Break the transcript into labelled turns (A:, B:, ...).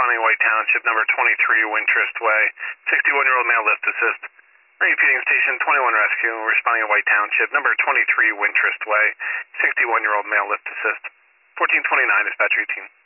A: responding to White Township, number 23 Wintrust Way. 61-year-old male lift assist. Repeating station 21 rescue, responding to White Township, number 23 Wintrust Way. 61-year-old male lift assist. 1429 dispatch routine.